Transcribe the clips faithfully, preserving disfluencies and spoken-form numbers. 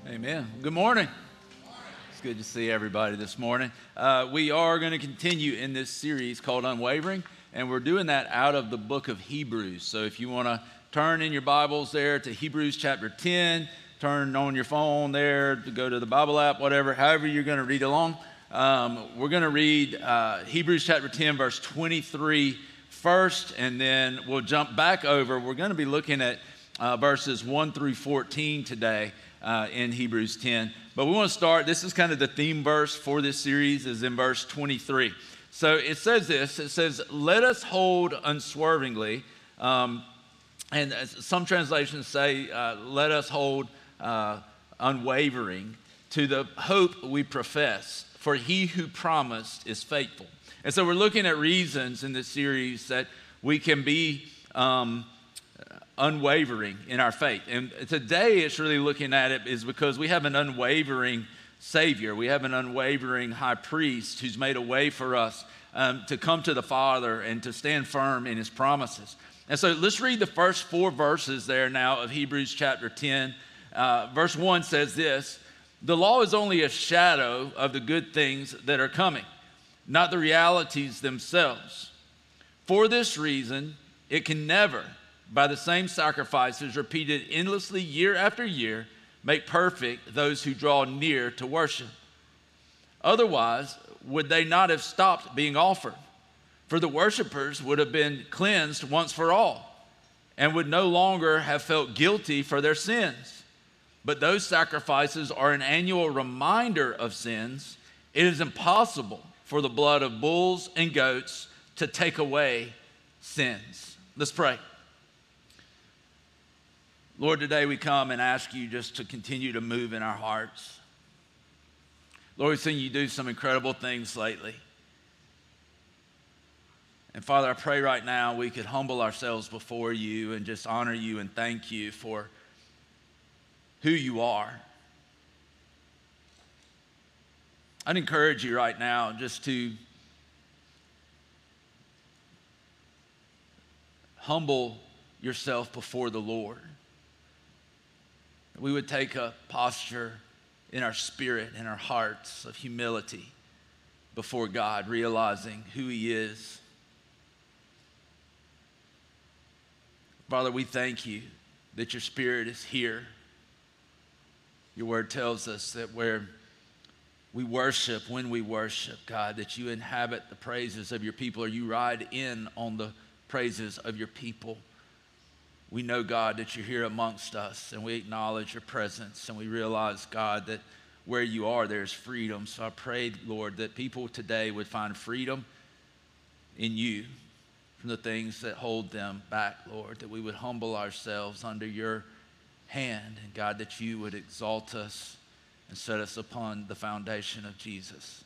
Amen. Good morning. It's good to see everybody this morning. Uh, we are going to continue in this series called Unwavering, and we're doing that out of the book of Hebrews. So if you want to turn in your Bibles there to Hebrews chapter ten, turn on your phone there to go to the Bible app, whatever, however you're going to read along. Um, we're going to read uh, Hebrews chapter ten, verse twenty-three first, and then we'll jump back over. We're going to be looking at uh, verses one through fourteen today. Uh, in Hebrews ten. But we want to start, this is kind of the theme verse for this series, is in verse twenty-three. So it says this, it says, let us hold unswervingly, um, and some translations say, uh, let us hold uh, unwavering to the hope we profess, for he who promised is faithful. And so we're looking at reasons in this series that we can be um, unwavering in our faith. And today it's really looking at it is because we have an unwavering Savior. We have an unwavering high priest who's made a way for us um, to come to the Father and to stand firm in his promises. And so let's read the first four verses there now of Hebrews chapter ten. Uh, verse one says this, the law is only a shadow of the good things that are coming, not the realities themselves. For this reason, it can never, by the same sacrifices repeated endlessly year after year, make perfect those who draw near to worship. Otherwise, would they not have stopped being offered? For the worshipers would have been cleansed once for all, and would no longer have felt guilty for their sins. But those sacrifices are an annual reminder of sins. It is impossible for the blood of bulls and goats to take away sins. Let's pray. Lord, today we come and ask you just to continue to move in our hearts. Lord, we've seen you do some incredible things lately. And Father, I pray right now we could humble ourselves before you and just honor you and thank you for who you are. I'd encourage you right now just to humble yourself before the Lord. We would take a posture in our spirit, in our hearts of humility before God, realizing who he is. Father, we thank you that your Spirit is here. Your word tells us that where we worship, when we worship, God, that you inhabit the praises of your people, or you ride in on the praises of your people. We know, God, that you're here amongst us, and we acknowledge your presence, and we realize, God, that where you are, there's freedom. So I prayed, Lord, that people today would find freedom in you from the things that hold them back, Lord, that we would humble ourselves under your hand, and God, that you would exalt us and set us upon the foundation of Jesus.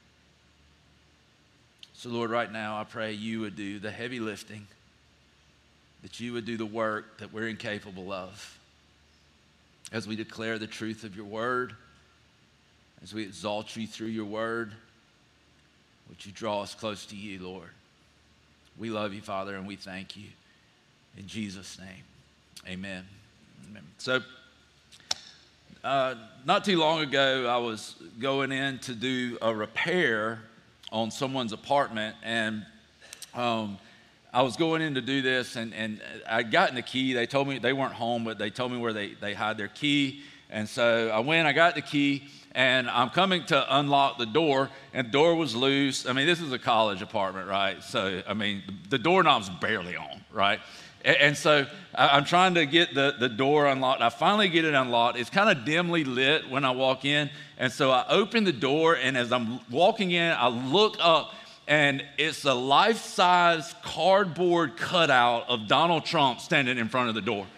So, Lord, right now, I pray you would do the heavy lifting, that you would do the work that we're incapable of. As we declare the truth of your word, as we exalt you through your word, would you draw us close to you, Lord? We love you, Father, and we thank you. In Jesus' name, amen. Amen. So, uh, not too long ago, I was going in to do a repair on someone's apartment, and um, I was going in to do this, and, and I'd gotten the key. They told me they weren't home, but they told me where they, they hide their key. And so I went, I got the key, and I'm coming to unlock the door, and the door was loose. I mean, this is a college apartment, right? So, I mean, the doorknob's barely on, right? And, and so I'm trying to get the, the door unlocked. I finally get it unlocked. It's kind of dimly lit when I walk in. And so I open the door, and as I'm walking in, I look up, and it's a life-size cardboard cutout of Donald Trump standing in front of the door.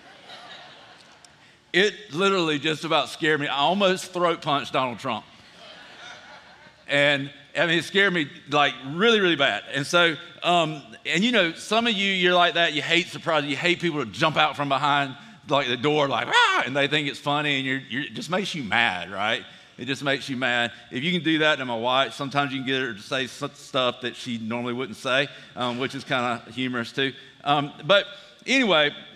It literally just about scared me. I almost throat punched Donald Trump. And I mean, it scared me like really, really bad. And so, um, and you know, some of you, you're like that. You hate surprises. You hate people to jump out from behind like the door, like, ah, and they think it's funny, and you're, you're, it just makes you mad, right? It just makes you mad. If you can do that to my wife, sometimes you can get her to say stuff that she normally wouldn't say, um, which is kind of humorous too. Um, but anyway,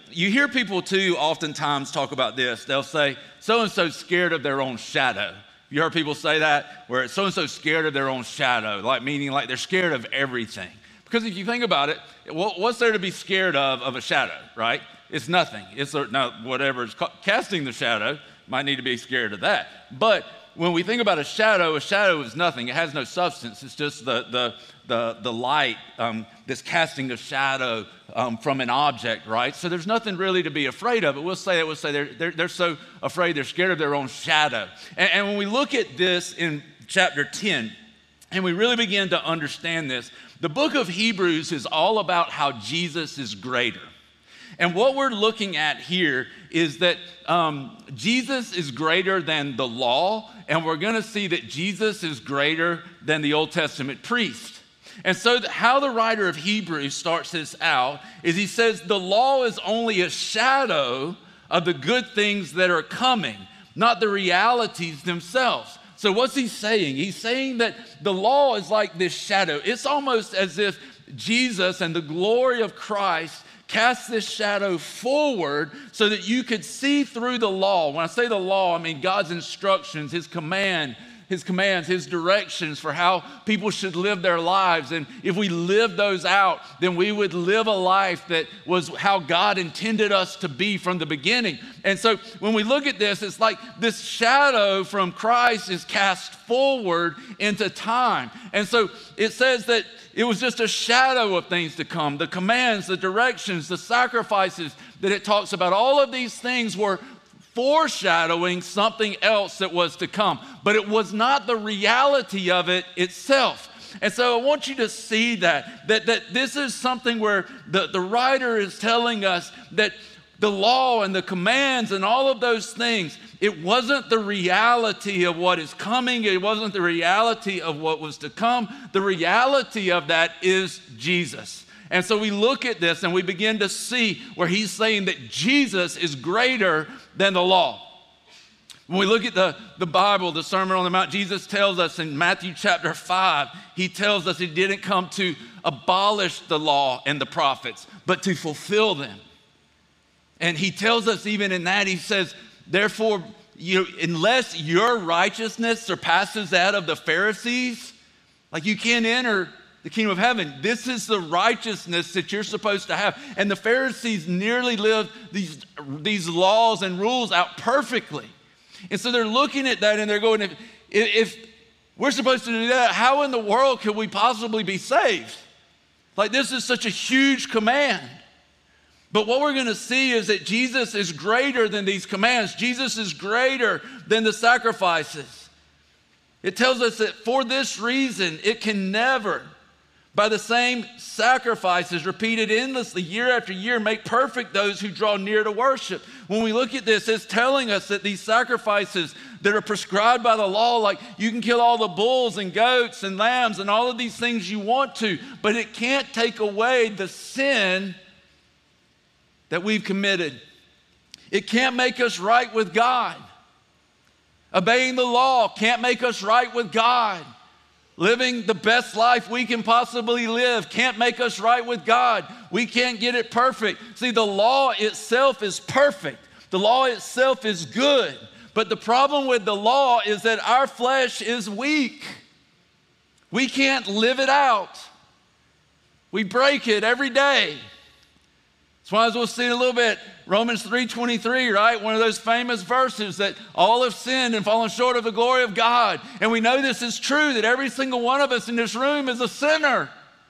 you hear people too oftentimes talk about this. They'll say, so-and-so's scared of their own shadow. You heard people say that, where so-and-so's scared of their own shadow, like meaning like they're scared of everything. Because if you think about it, what's there to be scared of of a shadow, right? It's nothing. It's now whatever is casting the shadow, might need to be scared of that. But when we think about a shadow, a shadow is nothing. It has no substance. It's just the the the, the light um, that's casting a shadow um, from an object, right? So there's nothing really to be afraid of. But we'll say that we'll say they're, they're they're so afraid they're scared of their own shadow. And, and when we look at this in chapter ten, and we really begin to understand this, the book of Hebrews is all about how Jesus is greater. And what we're looking at here is that um, Jesus is greater than the law, and we're going to see that Jesus is greater than the Old Testament priest. And so how the writer of Hebrews starts this out is he says the law is only a shadow of the good things that are coming, not the realities themselves. So what's he saying? He's saying that the law is like this shadow. It's almost as if Jesus and the glory of Christ cast this shadow forward so that you could see through the law. When I say the law, I mean God's instructions, his command, his commands, his directions for how people should live their lives. And if we live those out, then we would live a life that was how God intended us to be from the beginning. And so when we look at this, it's like this shadow from Christ is cast forward into time. And so it says that it was just a shadow of things to come. The commands, the directions, the sacrifices that it talks about, all of these things were foreshadowing something else that was to come. But it was not the reality of it itself. And so I want you to see that, that, that this is something where the, the writer is telling us that the law and the commands and all of those things, it wasn't the reality of what is coming. It wasn't the reality of what was to come. The reality of that is Jesus. And so we look at this and we begin to see where he's saying that Jesus is greater than the law. When we look at the, the Bible, the Sermon on the Mount, Jesus tells us in Matthew chapter five, he tells us he didn't come to abolish the law and the prophets, but to fulfill them. And he tells us even in that, he says, therefore, you, unless your righteousness surpasses that of the Pharisees, like you can't enter the kingdom of heaven. This is the righteousness that you're supposed to have. And the Pharisees nearly lived these, these laws and rules out perfectly. And so they're looking at that and they're going, if, if we're supposed to do that, how in the world could we possibly be saved? Like this is such a huge command. But what we're going to see is that Jesus is greater than these commands. Jesus is greater than the sacrifices. It tells us that for this reason, it can never, by the same sacrifices repeated endlessly year after year, make perfect those who draw near to worship. When we look at this, it's telling us that these sacrifices that are prescribed by the law, like you can kill all the bulls and goats and lambs and all of these things you want to, but it can't take away the sin that we've committed. It can't make us right with God. Obeying the law can't make us right with God. Living the best life we can possibly live can't make us right with God. We can't get it perfect. See, the law itself is perfect. The law itself is good. But the problem with the law is that our flesh is weak. We can't live it out. We break it every day. That's why, as we'll see in a little bit, Romans three twenty-three, right? One of those famous verses that all have sinned and fallen short of the glory of God. And we know this is true, that every single one of us in this room is a sinner.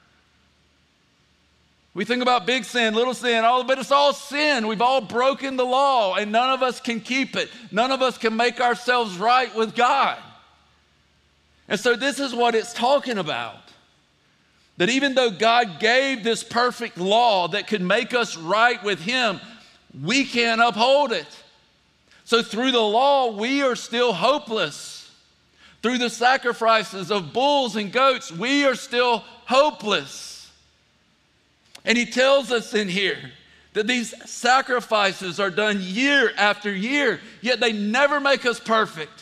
We think about big sin, little sin, all, but it's all sin. We've all broken the law, and none of us can keep it. None of us can make ourselves right with God. And so this is what it's talking about. That even though God gave this perfect law that could make us right with him, we can't uphold it. So through the law, we are still hopeless. Through the sacrifices of bulls and goats, we are still hopeless. And he tells us in here that these sacrifices are done year after year, yet they never make us perfect.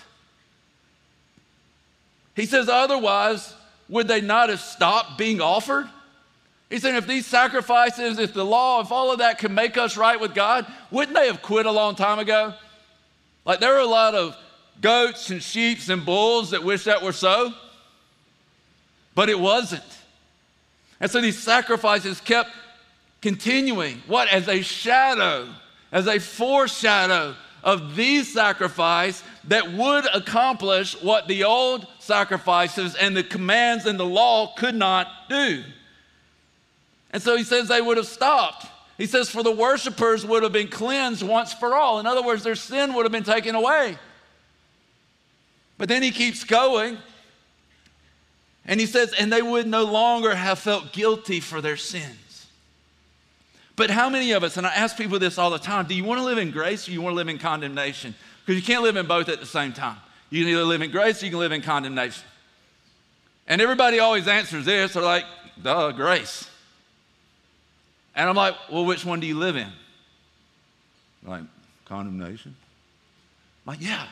He says otherwise, would they not have stopped being offered? He said, if these sacrifices, if the law, if all of that can make us right with God, wouldn't they have quit a long time ago? Like there were a lot of goats and sheep and bulls that wish that were so, but it wasn't. And so these sacrifices kept continuing. What? As a shadow, as a foreshadow of these sacrifices that would accomplish what the old sacrifices and the commands and the law could not do. And so he says they would have stopped. He says for the worshipers would have been cleansed once for all. In other words, their sin would have been taken away. But then he keeps going. And he says, and they would no longer have felt guilty for their sins. But how many of us, and I ask people this all the time, do you want to live in grace or you want to live in condemnation? Because you can't live in both at the same time. You can either live in grace or you can live in condemnation. And everybody always answers this. They're like, duh, grace. And I'm like, well, which one do you live in? Like, condemnation? I'm like, yeah.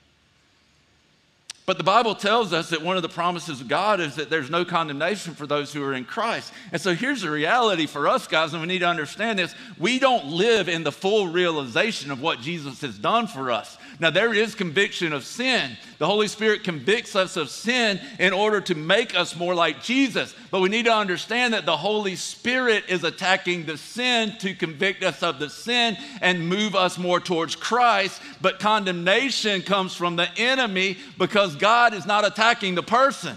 But the Bible tells us that one of the promises of God is that there's no condemnation for those who are in Christ. And so here's the reality for us, guys, and we need to understand this. We don't live in the full realization of what Jesus has done for us. Now, there is conviction of sin. The Holy Spirit convicts us of sin in order to make us more like Jesus. But we need to understand that the Holy Spirit is attacking the sin to convict us of the sin and move us more towards Christ. But condemnation comes from the enemy because God is not attacking the person.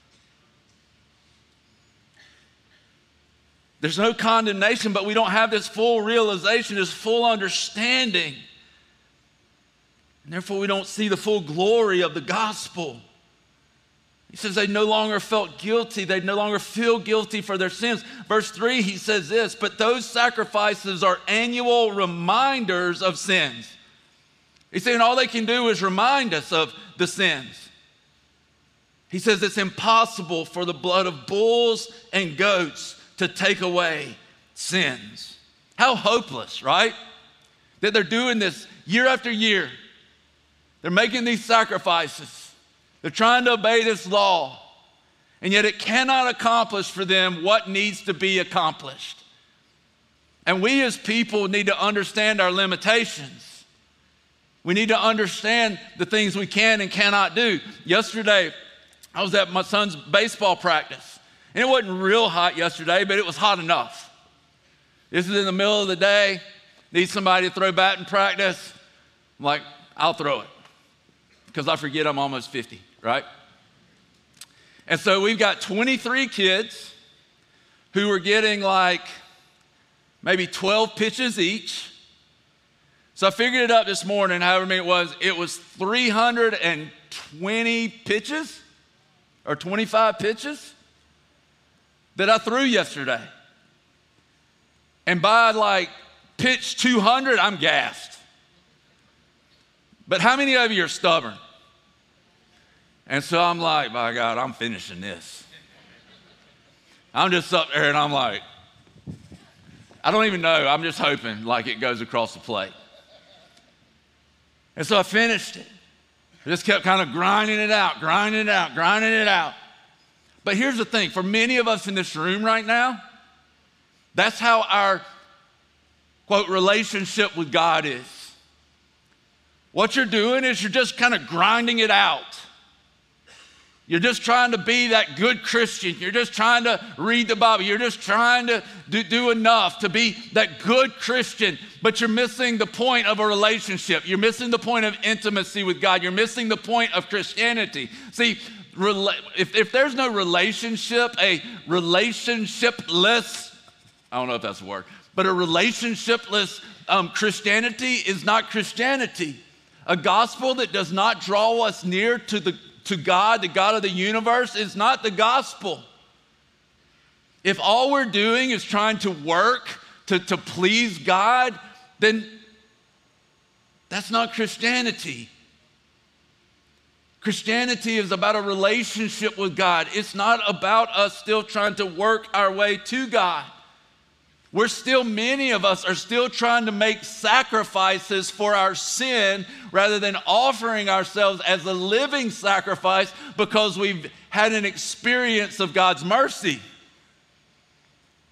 There's no condemnation, but we don't have this full realization, this full understanding. And therefore, we don't see the full glory of the gospel. He says they no longer felt guilty. They no longer feel guilty for their sins. Verse three, he says this, but those sacrifices are annual reminders of sins. He's saying all they can do is remind us of the sins. He says it's impossible for the blood of bulls and goats to take away sins. How hopeless, right? That they're doing this year after year. They're making these sacrifices. They're trying to obey this law. And yet it cannot accomplish for them what needs to be accomplished. And we as people need to understand our limitations. We need to understand the things we can and cannot do. Yesterday, I was at my son's baseball practice. And it wasn't real hot yesterday, but it was hot enough. This is in the middle of the day. Need somebody to throw bat in practice. I'm like, I'll throw it. Because I forget I'm almost fifty, right? And so we've got twenty-three kids who are getting like maybe twelve pitches each. So I figured it up this morning, however many it was. It was three hundred twenty pitches or twenty-five pitches that I threw yesterday. And by like pitch two hundred, I'm gassed. But how many of you are stubborn? And so I'm like, by God, I'm finishing this. I'm just up there and I'm like, I don't even know. I'm just hoping like it goes across the plate. And so I finished it. I just kept kind of grinding it out, grinding it out, grinding it out. But here's the thing. For many of us in this room right now, that's how our, quote, relationship with God is. What you're doing is you're just kind of grinding it out. You're just trying to be that good Christian. You're just trying to read the Bible. You're just trying to do, do enough to be that good Christian, but you're missing the point of a relationship. You're missing the point of intimacy with God. You're missing the point of Christianity. See, if, if there's no relationship, a relationshipless, I don't know if that's a word, but a relationshipless um, Christianity is not Christianity. A gospel that does not draw us near to, the, to God, the God of the universe, is not the gospel. If all we're doing is trying to work to, to please God, then that's not Christianity. Christianity is about a relationship with God. It's not about us still trying to work our way to God. We're still, many of us are still trying to make sacrifices for our sin rather than offering ourselves as a living sacrifice because we've had an experience of God's mercy.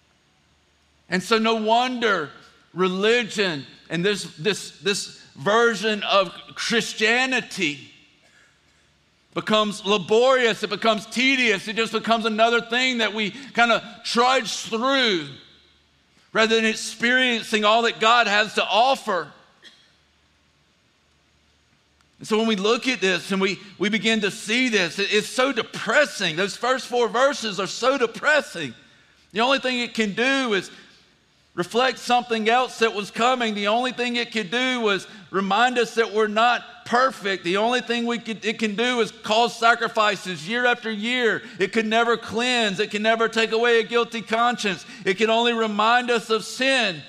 And so no wonder religion and this, this, this version of Christianity becomes laborious, it becomes tedious, it just becomes another thing that we kind of trudge through rather than experiencing all that God has to offer. And so when we look at this and we, we begin to see this, it, it's so depressing. Those first four verses are so depressing. The only thing it can do is reflect something else that was coming. The only thing it could do was remind us that we're not perfect. The only thing we could, it can do is cause sacrifices year after year. It could never cleanse. It can never take away a guilty conscience. It can only remind us of sin.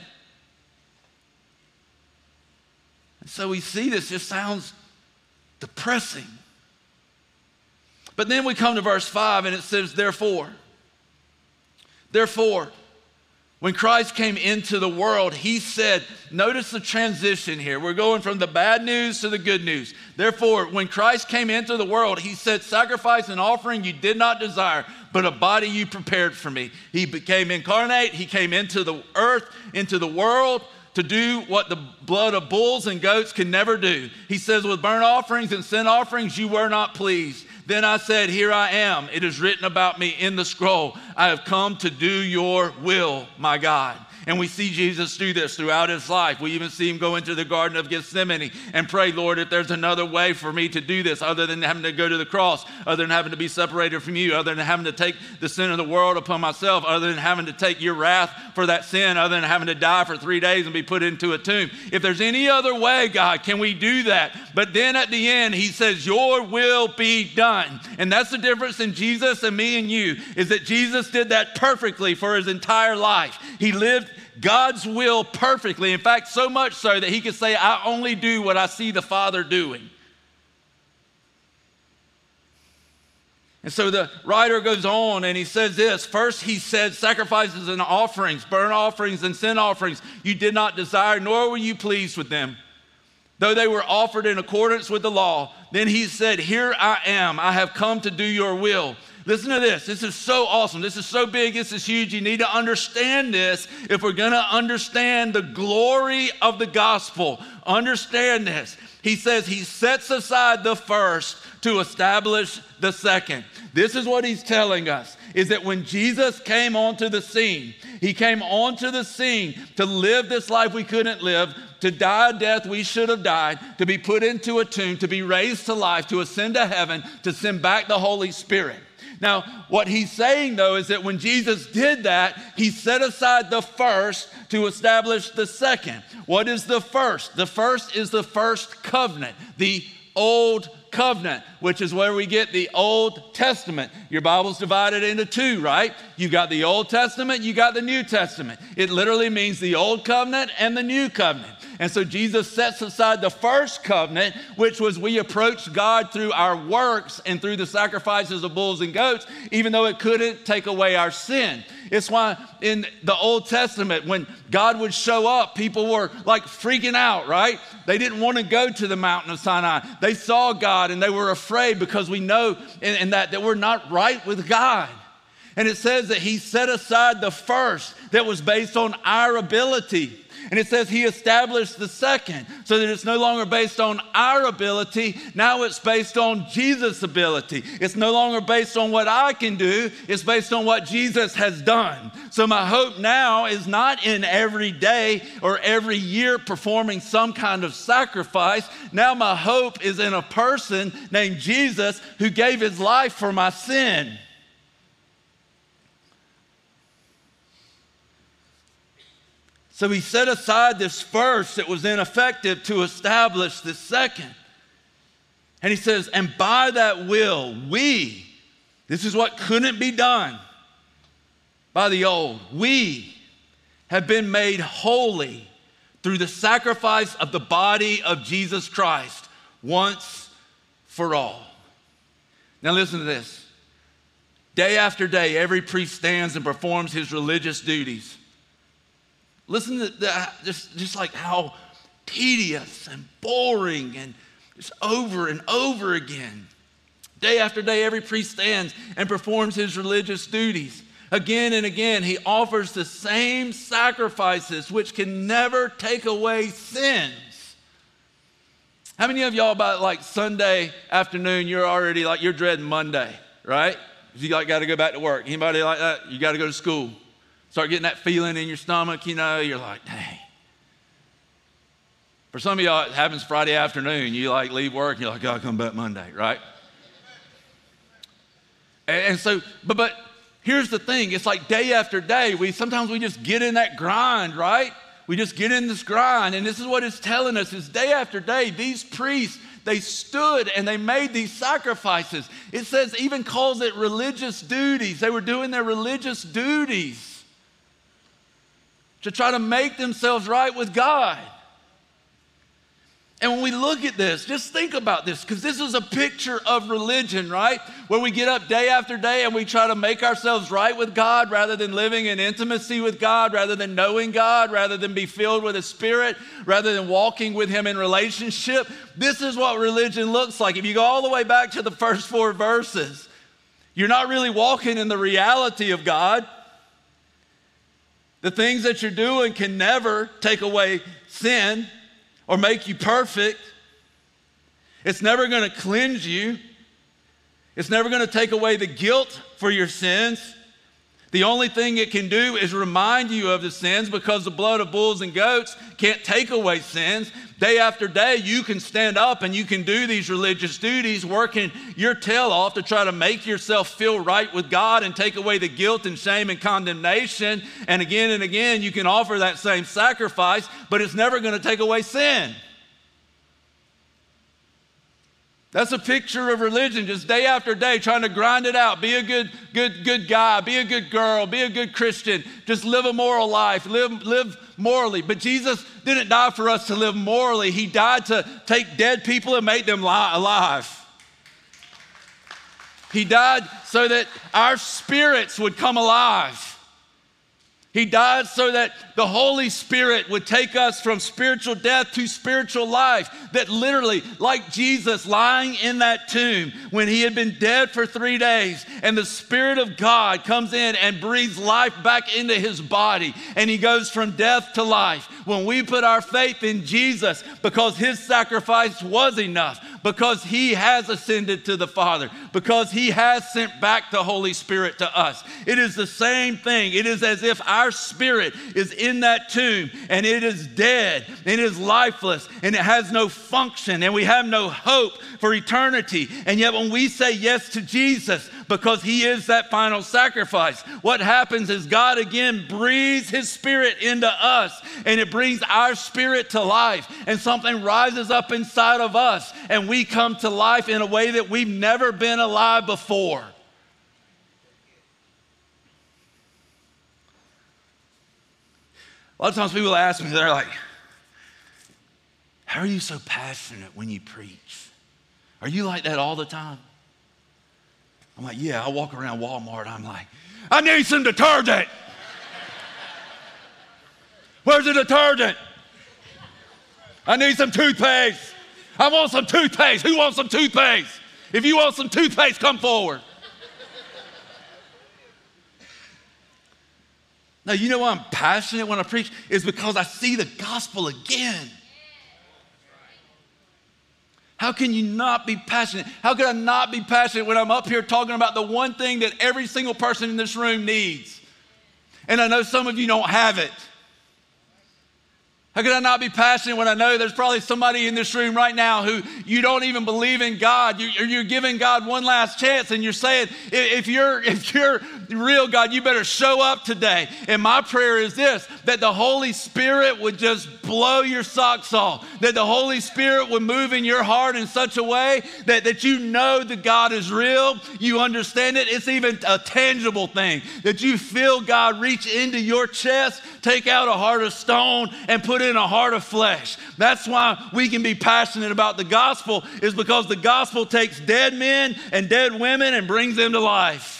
And so we see this just sounds depressing. But then we come to verse five and it says, therefore, therefore, when Christ came into the world, he said, notice the transition here. We're going from the bad news to the good news. Therefore, when Christ came into the world, he said, sacrifice and offering you did not desire, but a body you prepared for me. He became incarnate. He came into the earth, into the world, to do what the blood of bulls and goats can never do. He says, with burnt offerings and sin offerings, you were not pleased. Then I said, here I am. It is written about me in the scroll. I have come to do your will, my God. And we see Jesus do this throughout his life. We even see him go into the Garden of Gethsemane and pray, Lord, if there's another way for me to do this other than having to go to the cross, other than having to be separated from you, other than having to take the sin of the world upon myself, other than having to take your wrath for that sin, other than having to die for three days and be put into a tomb. If there's any other way, God, can we do that? But then at the end, he says, your will be done. And that's the difference in Jesus and me and you, is that Jesus did that perfectly for his entire life. He lived God's will perfectly. In fact, so much so that he could say, I only do what I see the Father doing. And so the writer goes on and he says this. First, he said, sacrifices and offerings, burnt offerings and sin offerings, you did not desire, nor were you pleased with them, though they were offered in accordance with the law. Then he said, here I am. I have come to do your will. Listen to this. This is so awesome. This is so big. This is huge. You need to understand this if we're going to understand the glory of the gospel. Understand this. He says he sets aside the first to establish the second. This is what he's telling us, is that when Jesus came onto the scene, he came onto the scene to live this life we couldn't live, to die a death we should have died, to be put into a tomb, to be raised to life, to ascend to heaven, to send back the Holy Spirit. Now, what he's saying, though, is that when Jesus did that, he set aside the first to establish the second. What is the first? The first is the first covenant, the old covenant, which is where we get the Old Testament. Your Bible's divided into two, right? You got the Old Testament, you got the New Testament. It literally means the Old Covenant and the New Covenant. And so Jesus sets aside the first covenant, which was we approached God through our works and through the sacrifices of bulls and goats, even though it couldn't take away our sin. It's why in the Old Testament, when God would show up, people were like freaking out, right? They didn't want to go to the mountain of Sinai. They saw God and they were afraid because we know in, in that, that we're not right with God. And it says that he set aside the first that was based on our ability. And it says he established the second so that it's no longer based on our ability. Now it's based on Jesus' ability. It's no longer based on what I can do. It's based on what Jesus has done. So my hope now is not in every day or every year performing some kind of sacrifice. Now my hope is in a person named Jesus who gave his life for my sin. So he set aside this first that was ineffective to establish the second. And he says, and by that will, we, this is what couldn't be done by the old, we have been made holy through the sacrifice of the body of Jesus Christ once for all. Now listen to this. Day after day, every priest stands and performs his religious duties. Listen to that, just, just like how tedious and boring and just over and over again. Day after day, every priest stands and performs his religious duties. Again and again, he offers the same sacrifices which can never take away sins. How many of y'all about like Sunday afternoon, you're already like, you're dreading Monday, right? You like got to go back to work. Anybody like that? You got to go to school. Start getting that feeling in your stomach, you know, you're like, dang. For some of y'all, it happens Friday afternoon. You like leave work and you're like, I'll come back Monday, right? And, and so, but, but here's the thing. It's like day after day, we sometimes we just get in that grind, right? We just get in this grind, and this is what it's telling us is day after day, these priests, they stood and they made these sacrifices. It says, even calls it religious duties. They were doing their religious duties to try to make themselves right with God. And when we look at this, just think about this, because this is a picture of religion, right? Where we get up day after day and we try to make ourselves right with God rather than living in intimacy with God, rather than knowing God, rather than be filled with His Spirit, rather than walking with Him in relationship. This is what religion looks like. If you go all the way back to the first four verses, you're not really walking in the reality of God. The things that you're doing can never take away sin or make you perfect. It's never going to cleanse you. It's never going to take away the guilt for your sins. The only thing it can do is remind you of the sins, because the blood of bulls and goats can't take away sins. Day after day, you can stand up and you can do these religious duties, working your tail off to try to make yourself feel right with God and take away the guilt and shame and condemnation. And again and again, you can offer that same sacrifice, but it's never going to take away sin. That's a picture of religion, just day after day, trying to grind it out. Be a good, good, good guy. Be a good girl. Be a good Christian. Just live a moral life. Live, live morally. But Jesus didn't die for us to live morally. He died to take dead people and make them li- alive. He died so that our spirits would come alive. He died so that the Holy Spirit would take us from spiritual death to spiritual life. That literally, like Jesus lying in that tomb when he had been dead for three days, and the Spirit of God comes in and breathes life back into his body, and he goes from death to life. When we put our faith in Jesus, because his sacrifice was enough, because he has ascended to the Father, because he has sent back the Holy Spirit to us. It is the same thing. It is as if our spirit is in that tomb and it is dead and it is lifeless and it has no function and we have no hope for eternity. And yet when we say yes to Jesus, because he is that final sacrifice, what happens is God again breathes his Spirit into us, and it brings our spirit to life, and something rises up inside of us, and we come to life in a way that we've never been alive before. A lot of times people ask me, they're like, how are you so passionate when you preach? Are you like that all the time? I'm like, yeah, I walk around Walmart, I'm like, I need some detergent. Where's the detergent? I need some toothpaste. I want some toothpaste. Who wants some toothpaste? If you want some toothpaste, come forward. Now, you know why I'm passionate when I preach? Is because I see the gospel again. How can you not be passionate? How can I not be passionate when I'm up here talking about the one thing that every single person in this room needs? And I know some of you don't have it. How can I not be passionate when I know there's probably somebody in this room right now who you don't even believe in God? You, you're giving God one last chance, and you're saying, if you're, if you're real, God, you better show up today. And my prayer is this, that the Holy Spirit would just blow your socks off, that the Holy Spirit would move in your heart in such a way that, that you know that God is real, you understand it, it's even a tangible thing, that you feel God reach into your chest, take out a heart of stone, and put in a heart of flesh. That's why we can be passionate about the gospel, is because the gospel takes dead men and dead women and brings them to life.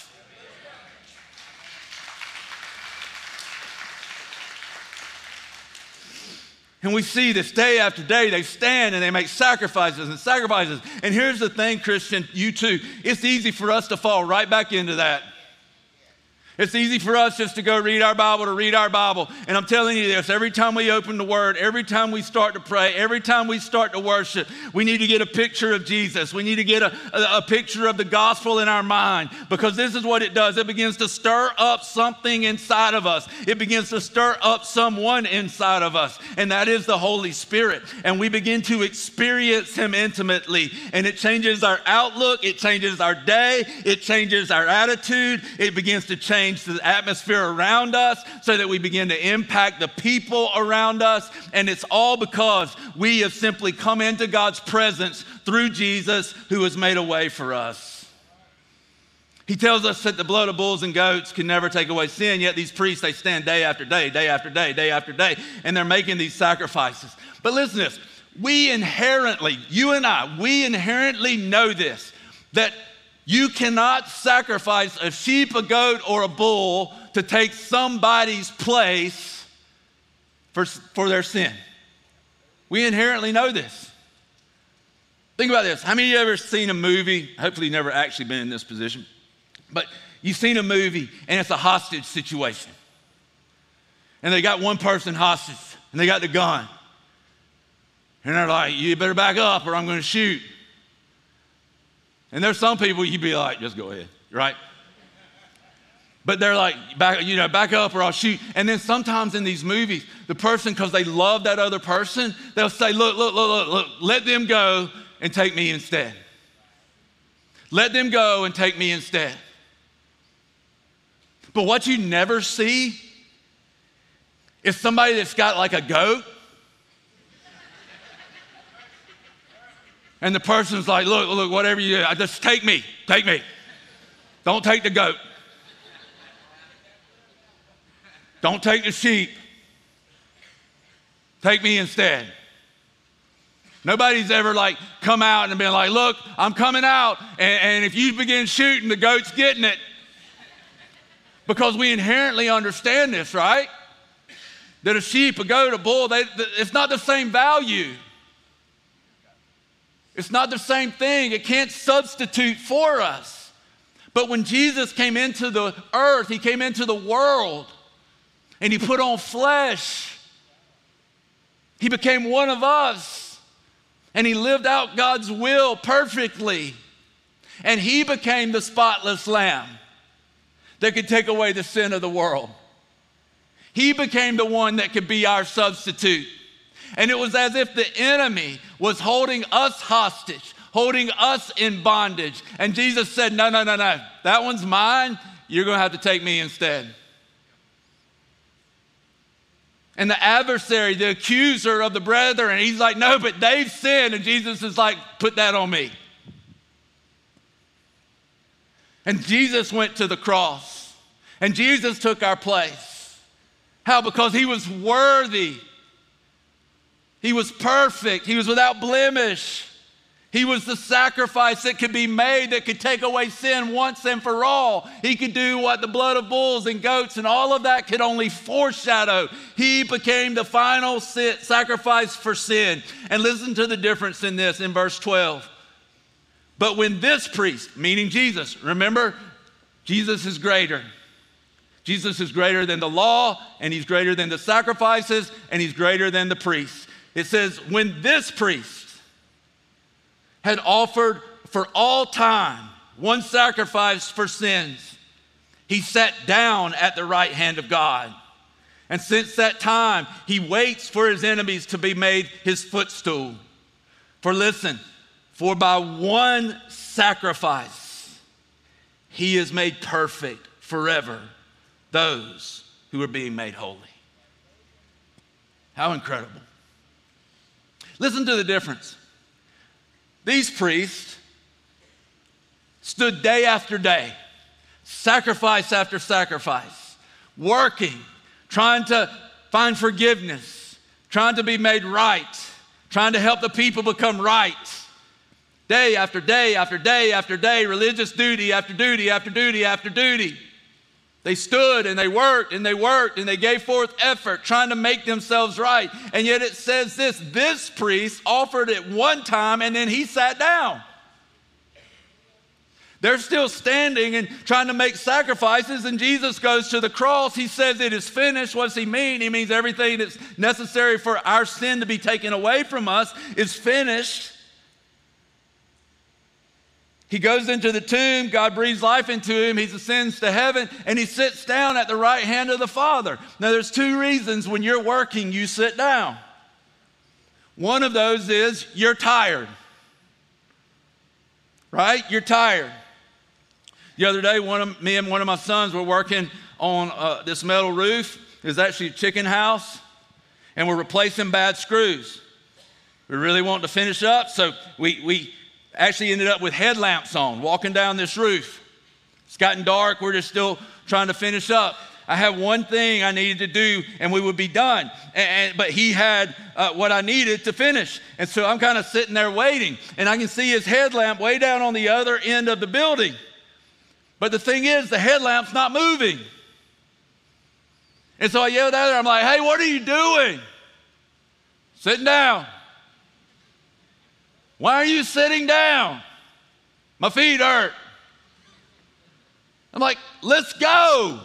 And we see this day after day, they stand and they make sacrifices and sacrifices. And here's the thing, Christian, you too, it's easy for us to fall right back into that. It's easy for us just to go read our Bible, to read our Bible. And I'm telling you this, every time we open the Word, every time we start to pray, every time we start to worship, we need to get a picture of Jesus. We need to get a, a, a picture of the gospel in our mind, because this is what it does. It begins to stir up something inside of us. It begins to stir up someone inside of us, and that is the Holy Spirit. And we begin to experience Him intimately, and it changes our outlook. It changes our day. It changes our attitude. It begins to change the atmosphere around us so that we begin to impact the people around us. And it's all because we have simply come into God's presence through Jesus, who has made a way for us. He tells us that the blood of bulls and goats can never take away sin, yet these priests, they stand day after day, day after day, day after day, and they're making these sacrifices. But listen to this, we inherently, you and I, we inherently know this, that you cannot sacrifice a sheep, a goat, or a bull to take somebody's place for, for their sin. We inherently know this. Think about this. How many of you have ever seen a movie? Hopefully you've never actually been in this position. But you've seen a movie and it's a hostage situation. And they got one person hostage and they got the gun. And they're like, you better back up or I'm going to shoot. And there's some people you'd be like, just go ahead, right? But they're like, back, you know, back up or I'll shoot. And then sometimes in these movies, the person, because they love that other person, they'll say, look, look, look, look, look, let them go and take me instead. Let them go and take me instead. But what you never see is somebody that's got like a goat. And the person's like, look, look, whatever you do, just take me, take me. Don't take the goat. Don't take the sheep. Take me instead. Nobody's ever like come out and been like, look, I'm coming out, and, and if you begin shooting, the goat's getting it. Because we inherently understand this, right? That a sheep, a goat, a bull, they, it's not the same value. It's not the same thing. It can't substitute for us. But when Jesus came into the earth, he came into the world, and he put on flesh. He became one of us, and he lived out God's will perfectly. And he became the spotless lamb that could take away the sin of the world. He became the one that could be our substitute. And it was as if the enemy was holding us hostage, holding us in bondage. And Jesus said, no, no, no, no, that one's mine. You're going to have to take me instead. And the adversary, the accuser of the brethren, he's like, no, but they've sinned. And Jesus is like, put that on me. And Jesus went to the cross. And Jesus took our place. How? Because he was worthy. He was perfect. He was without blemish. He was the sacrifice that could be made that could take away sin once and for all. He could do what the blood of bulls and goats and all of that could only foreshadow. He became the final sin, sacrifice for sin. And listen to the difference in this in verse twelve. But when this priest, meaning Jesus, remember, Jesus is greater. Jesus is greater than the law, and he's greater than the sacrifices, and he's greater than the priests. It says, when this priest had offered for all time one sacrifice for sins, he sat down at the right hand of God. And since that time, he waits for his enemies to be made his footstool. For listen, for by one sacrifice, he has made perfect forever those who are being made holy. How incredible. Listen to the difference. These priests stood day after day, sacrifice after sacrifice, working, trying to find forgiveness, trying to be made right, trying to help the people become right. Day after day after day after day, religious duty after duty after duty after duty. They stood and they worked and they worked and they gave forth effort trying to make themselves right. And yet it says this, this priest offered it one time and then he sat down. They're still standing and trying to make sacrifices, and Jesus goes to the cross. He says it is finished. What does he mean? He means everything that's necessary for our sin to be taken away from us is finished. He goes into the tomb. God breathes life into him. He ascends to heaven, and he sits down at the right hand of the Father. Now, there's two reasons when you're working, you sit down. One of those is you're tired, right? You're tired. The other day, one of me and one of my sons were working on uh, this metal roof. It was actually a chicken house, and we're replacing bad screws. We really wanted to finish up, so we, we actually ended up with headlamps on, walking down this roof. It's gotten dark. We're just still trying to finish up. I had one thing I needed to do, and we would be done. And, and, but he had uh, what I needed to finish. And so I'm kind of sitting there waiting, and I can see his headlamp way down on the other end of the building. But the thing is, the headlamp's not moving. And so I yelled at her. I'm like, hey, what are you doing? Sitting down. Why are you sitting down? My feet hurt. I'm like, let's go.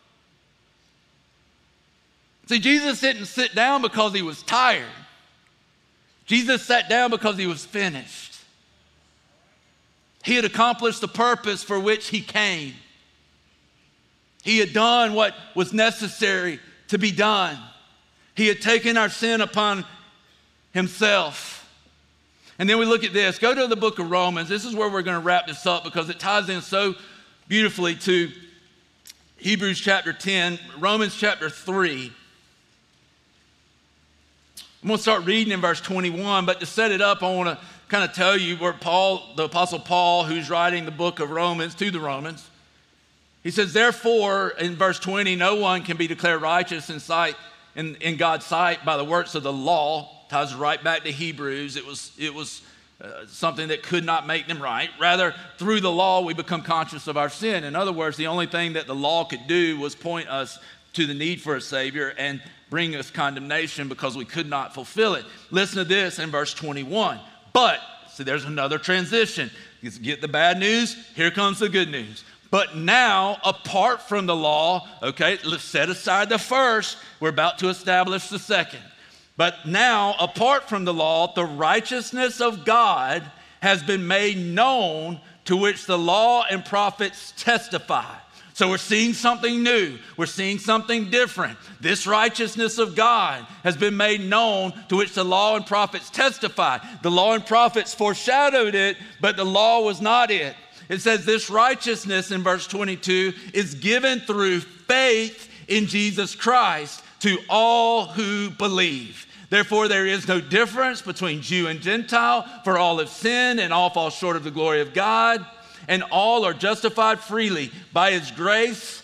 See, Jesus didn't sit down because he was tired. Jesus sat down because he was finished. He had accomplished the purpose for which he came. He had done what was necessary to be done. He had taken our sin upon himself. And then we look at this. Go to the book of Romans. This is where we're going to wrap this up because it ties in so beautifully to Hebrews chapter ten, Romans chapter three. I'm going to start reading in verse twenty-one, but to set it up, I want to kind of tell you where Paul, the Apostle Paul, who's writing the book of Romans to the Romans, he says, therefore, in verse twenty, no one can be declared righteous in sight, in, in God's sight by the works of the law. Ties right back to Hebrews. It was, it was uh, something that could not make them right. Rather, through the law, we become conscious of our sin. In other words, the only thing that the law could do was point us to the need for a Savior and bring us condemnation because we could not fulfill it. Listen to this in verse twenty-one. But, see, there's another transition. You get the bad news, here comes the good news. But now, apart from the law, okay, let's set aside the first. We're about to establish the second. But now, apart from the law, the righteousness of God has been made known, to which the law and prophets testify. So we're seeing something new. We're seeing something different. This righteousness of God has been made known, to which the law and prophets testify. The law and prophets foreshadowed it, but the law was not it. It says this righteousness in verse twenty-two is given through faith in Jesus Christ to all who believe. Therefore, there is no difference between Jew and Gentile, for all have sinned and all fall short of the glory of God. And all are justified freely by his grace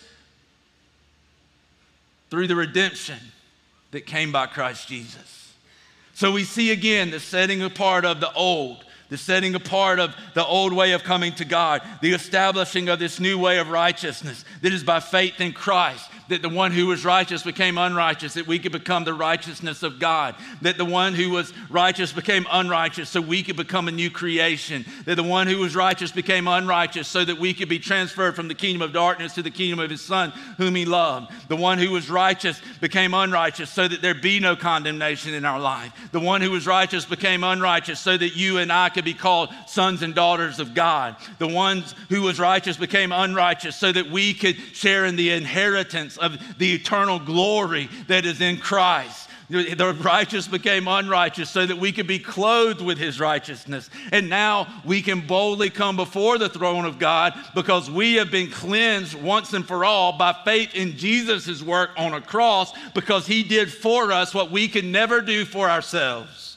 through the redemption that came by Christ Jesus. So we see again the setting apart of the old, the setting apart of the old way of coming to God, the establishing of this new way of righteousness that is by faith in Christ. That the one who was righteous became unrighteous, that we could become the righteousness of God. That the one who was righteous became unrighteous, so we could become a new creation. That the one who was righteous became unrighteous, so that we could be transferred from the kingdom of darkness to the kingdom of his Son, whom he loved. The one who was righteous became unrighteous, so that there be no condemnation in our life. The one who was righteous became unrighteous, so that you and I could be called sons and daughters of God. The one who was righteous became unrighteous, so that we could share in the inheritance of the eternal glory that is in Christ. The righteous became unrighteous so that we could be clothed with his righteousness. And now we can boldly come before the throne of God because we have been cleansed once and for all by faith in Jesus' work on a cross, because he did for us what we could never do for ourselves.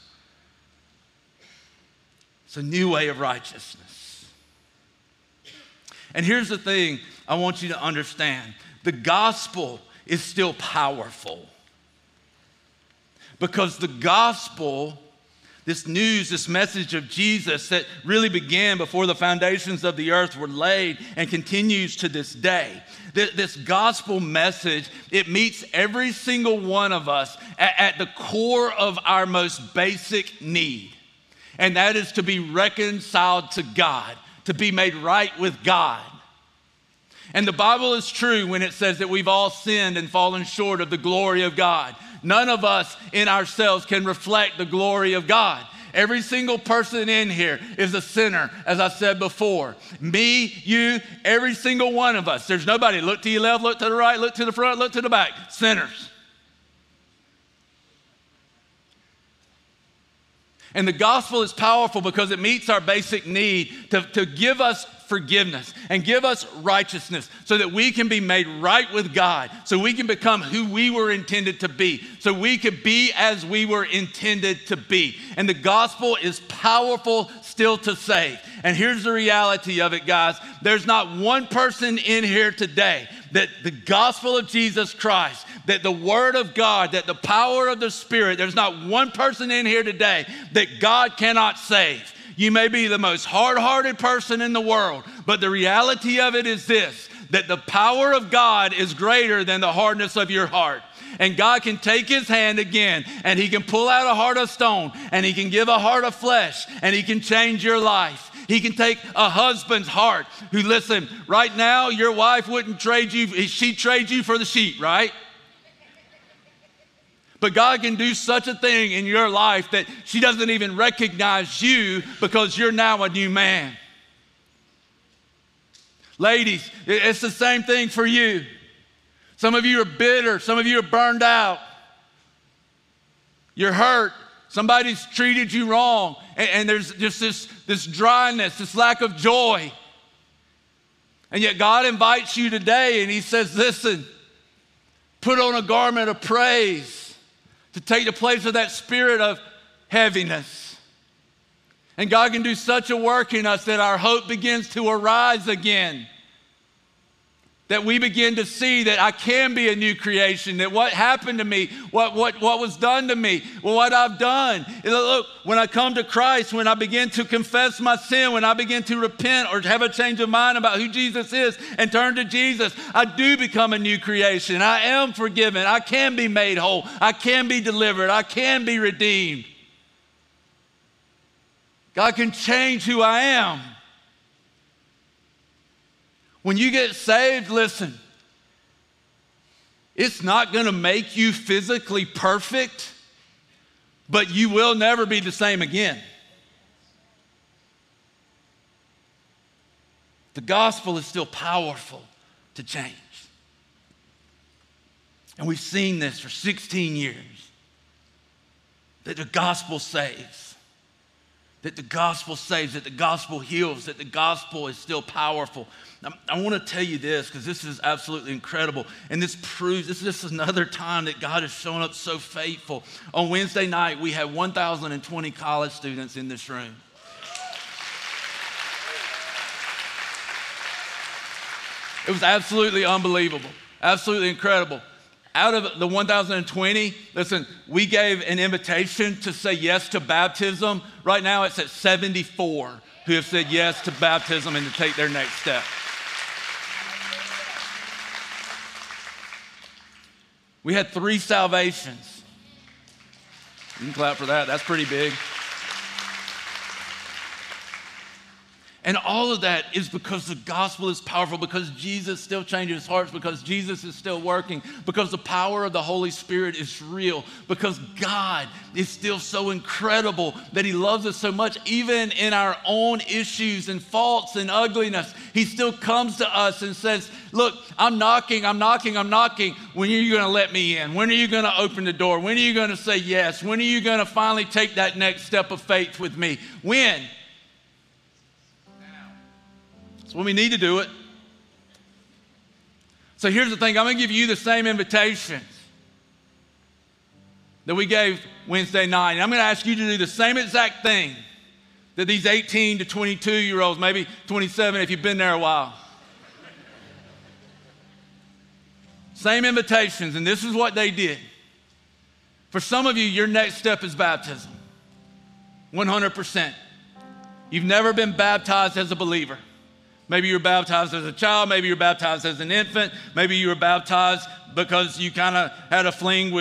It's a new way of righteousness. And here's the thing I want you to understand. The gospel is still powerful, because the gospel, this news, this message of Jesus that really began before the foundations of the earth were laid and continues to this day. This gospel message, it meets every single one of us at, at the core of our most basic need, and that is to be reconciled to God. to be made right with God. And the Bible is true when it says that we've all sinned and fallen short of the glory of God. None of us in ourselves can reflect the glory of God. Every single person in here is a sinner, as I said before. Me, you, every single one of us. There's nobody. Look to your left, look to the right, look to the front, look to the back. Sinners. And the gospel is powerful because it meets our basic need to, to give us forgiveness and give us righteousness so that we can be made right with God, so we can become who we were intended to be, so we could be as we were intended to be. And the gospel is powerful still to save. And here's the reality of it, guys. There's not one person in here today that the gospel of Jesus Christ, that the word of God, that the power of the Spirit, there's not one person in here today that God cannot save. You may be the most hard-hearted person in the world, but the reality of it is this, that the power of God is greater than the hardness of your heart. And God can take his hand again, and he can pull out a heart of stone, and he can give a heart of flesh, and he can change your life. He can take a husband's heart who, listen, right now your wife wouldn't trade you, she'd trade you for the sheep, right? But God can do such a thing in your life that she doesn't even recognize you because you're now a new man. Ladies, it's the same thing for you. Some of you are bitter. Some of you are burned out. You're hurt. Somebody's treated you wrong. And, and there's just this, this dryness, this lack of joy. And yet God invites you today and he says, listen, put on a garment of praise to take the place of that spirit of heaviness. And God can do such a work in us that our hope begins to arise again. That we begin to see that I can be a new creation, that what happened to me, what, what, what was done to me, well, what I've done. Look, when I come to Christ, when I begin to confess my sin, when I begin to repent or have a change of mind about who Jesus is and turn to Jesus, I do become a new creation. I am forgiven. I can be made whole. I can be delivered. I can be redeemed. God can change who I am. When you get saved, listen, it's not going to make you physically perfect, but you will never be the same again. The gospel is still powerful to change. And we've seen this for sixteen years, that the gospel saves. That the gospel saves, that the gospel heals, that the gospel is still powerful. Now, I want to tell you this because this is absolutely incredible. And this proves, this is just another time that God has shown up so faithful. On Wednesday night, we had one thousand twenty college students in this room. It was absolutely unbelievable, absolutely incredible. Out of the one thousand twenty, listen, we gave an invitation to say yes to baptism. Right now it's at seventy-four who have said yes to baptism and to take their next step. We had three salvations. You can clap for that. That's pretty big. And all of that is because the gospel is powerful, because Jesus still changes hearts, because Jesus is still working, because the power of the Holy Spirit is real, because God is still so incredible that he loves us so much, even in our own issues and faults and ugliness. He still comes to us and says, look, I'm knocking, I'm knocking, I'm knocking. When are you going to let me in? When are you going to open the door? When are you going to say yes? When are you going to finally take that next step of faith with me? When? When we need to do it. So here's the thing, I'm going to give you the same invitation that we gave Wednesday night. And I'm going to ask you to do the same exact thing that these eighteen to twenty-two year olds, maybe twenty-seven if you've been there a while. Same invitations, and this is what they did. For some of you, your next step is baptism. one hundred percent. You've never been baptized as a believer. Maybe you were baptized as a child. Maybe you were baptized as an infant. Maybe you were baptized because you kind of had a fling with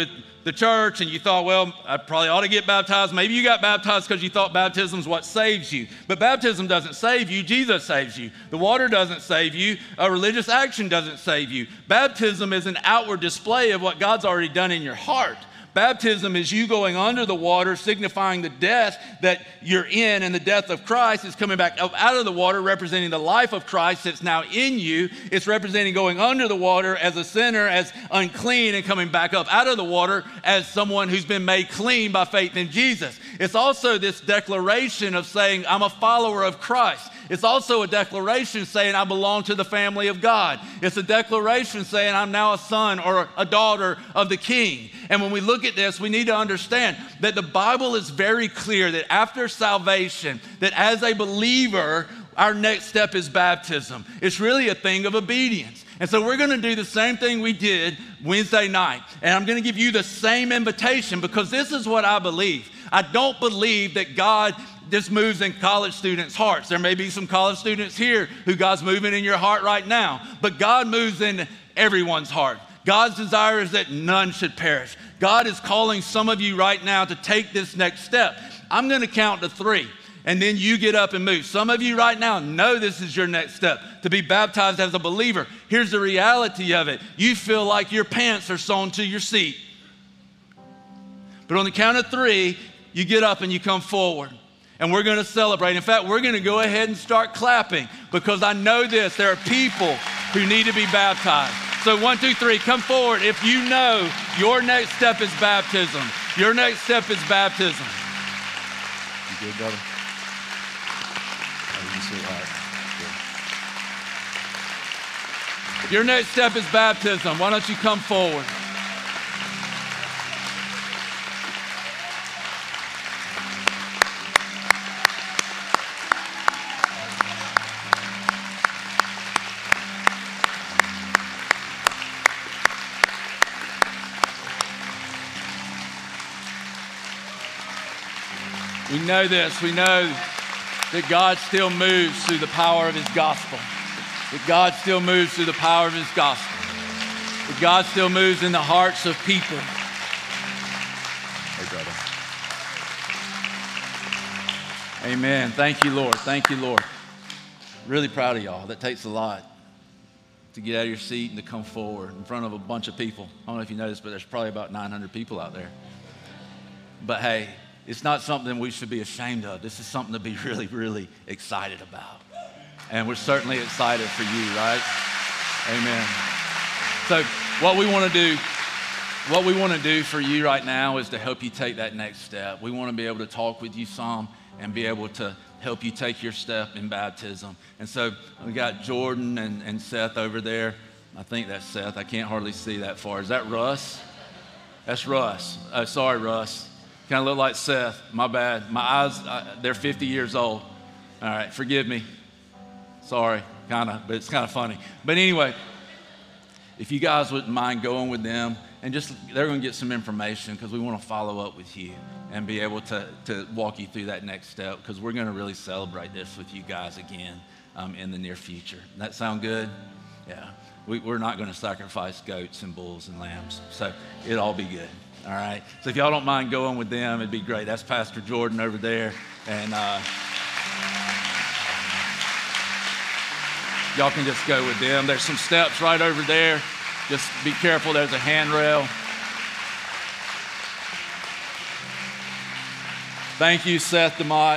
the church and you thought, well, I probably ought to get baptized. Maybe you got baptized because you thought baptism is what saves you. But baptism doesn't save you. Jesus saves you. The water doesn't save you. A religious action doesn't save you. Baptism is an outward display of what God's already done in your heart. Baptism is you going under the water, signifying the death that you're in, and the death of Christ is coming back up out of the water, representing the life of Christ that's now in you. It's representing going under the water as a sinner, as unclean, and coming back up out of the water as someone who's been made clean by faith in Jesus. It's also this declaration of saying, I'm a follower of Christ. It's also a declaration saying I belong to the family of God. It's a declaration saying I'm now a son or a daughter of the King. And when we look at this, we need to understand that the Bible is very clear that after salvation, that as a believer, our next step is baptism. It's really a thing of obedience. And so we're going to do the same thing we did Wednesday night. And I'm going to give you the same invitation because this is what I believe. I don't believe that God just moves in college students' hearts. There may be some college students here who God's moving in your heart right now, but God moves in everyone's heart. God's desire is that none should perish. God is calling some of you right now to take this next step. I'm going to count to three, and then you get up and move. Some of you right now know this is your next step, to be baptized as a believer. Here's the reality of it. You feel like your pants are sewn to your seat. But on the count of three, you get up and you come forward. And we're going to celebrate. In fact, we're going to go ahead and start clapping because I know this. There are people who need to be baptized. So one, two, three, come forward. If you know your next step is baptism. Your next step is baptism. You good, brother? Oh, you see, all right. Good. Your next step is baptism. Why don't you come forward? We know this. We know that God still moves through the power of his gospel. That God still moves through the power of his gospel. That God still moves in the hearts of people. Hey, brother. Amen. Thank you, Lord. Thank you, Lord. Really proud of y'all. That takes a lot to get out of your seat and to come forward in front of a bunch of people. I don't know if you noticed, but there's probably about nine hundred people out there. But hey, it's not something we should be ashamed of. This is something to be really, really excited about. And we're certainly excited for you, right? Amen. So what we want to do, what we want to do for you right now is to help you take that next step. We want to be able to talk with you some and be able to help you take your step in baptism. And so we got Jordan and, and Seth over there. I think that's Seth. I can't hardly see that far. Is that Russ? That's Russ. Oh, sorry, Russ. Kind of look like Seth. My bad. My eyes, uh, they're fifty years old. All right, forgive me. Sorry, kind of, but it's kind of funny. But anyway, if you guys wouldn't mind going with them, and just, they're going to get some information because we want to follow up with you and be able to, to walk you through that next step because we're going to really celebrate this with you guys again um, in the near future. Does that sound good? Yeah. We, we're not going to sacrifice goats and bulls and lambs, so it'll all be good. All right. So if y'all don't mind going with them, it'd be great. That's Pastor Jordan over there. And uh, y'all can just go with them. There's some steps right over there. Just be careful. There's a handrail. Thank you, Seth DeMott.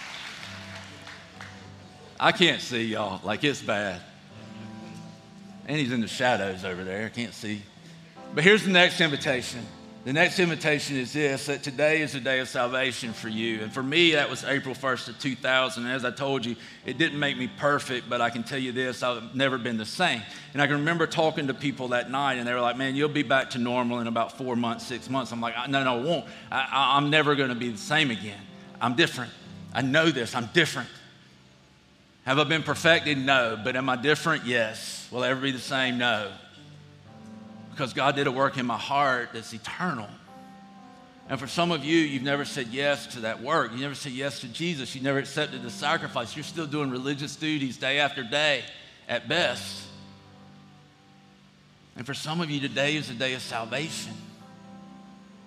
I can't see y'all. Like, it's bad. And he's in the shadows over there. I can't see. But here's the next invitation. The next invitation is this, that today is the day of salvation for you. And for me, that was April first of two thousand. And as I told you, it didn't make me perfect, but I can tell you this, I've never been the same. And I can remember talking to people that night, and they were like, man, you'll be back to normal in about four months, six months. I'm like, no, no, I won't. I, I, I'm never going to be the same again. I'm different. I know this. I'm different. Have I been perfected? No. But am I different? Yes. Will I ever be the same? No. Because God did a work in my heart that's eternal. And for some of you, you've never said yes to that work. You never said yes to Jesus. You never accepted the sacrifice. You're still doing religious duties day after day at best. And for some of you, today is a day of salvation.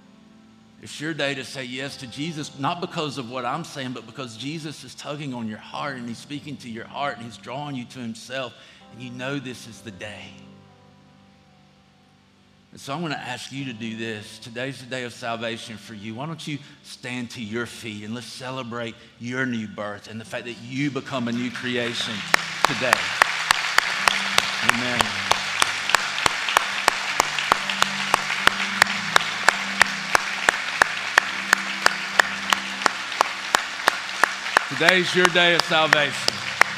It's your day to say yes to Jesus, not because of what I'm saying, but because Jesus is tugging on your heart and he's speaking to your heart and he's drawing you to himself, and you know this is the day. And so I'm going to ask you to do this. Today's the day of salvation for you. Why don't you stand to your feet and let's celebrate your new birth and the fact that you become a new creation today. Amen. Today's your day of salvation.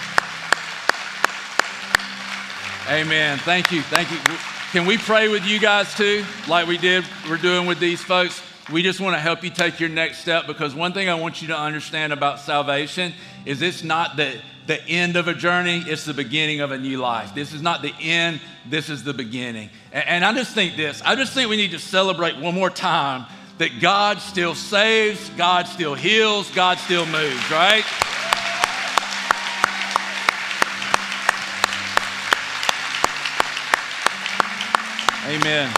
Amen. Thank you. Thank you. Can we pray with you guys too, like we did, we're doing with these folks? We just want to help you take your next step, because one thing I want you to understand about salvation is it's not the, the end of a journey, it's the beginning of a new life. This is not the end, this is the beginning. And, and I just think this, I just think we need to celebrate one more time that God still saves, God still heals, God still moves, right? Amen.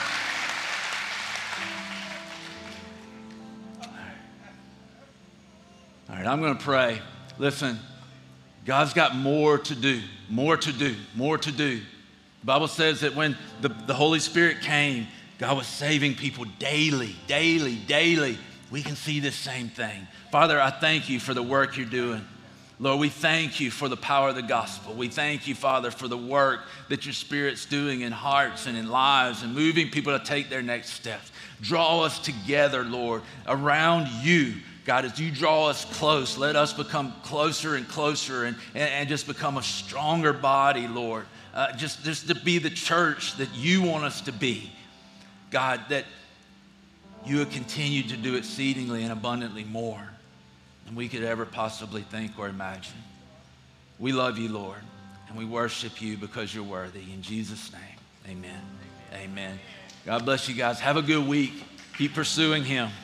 All right, I'm going to pray. Listen, God's got more to do, more to do, more to do. The Bible says that when the, the Holy Spirit came, God was saving people daily, daily, daily. We can see this same thing. Father, I thank you for the work you're doing. Lord, we thank you for the power of the gospel. We thank you, Father, for the work that your Spirit's doing in hearts and in lives and moving people to take their next steps. Draw us together, Lord, around you. God, as you draw us close, let us become closer and closer and, and, and just become a stronger body, Lord. Uh, just, just to be the church that you want us to be. God, that you would continue to do exceedingly and abundantly more than we could ever possibly think or imagine. We love you, Lord, and we worship you because you're worthy. In Jesus' name, amen. Amen. God bless you guys. Have a good week. Keep pursuing him.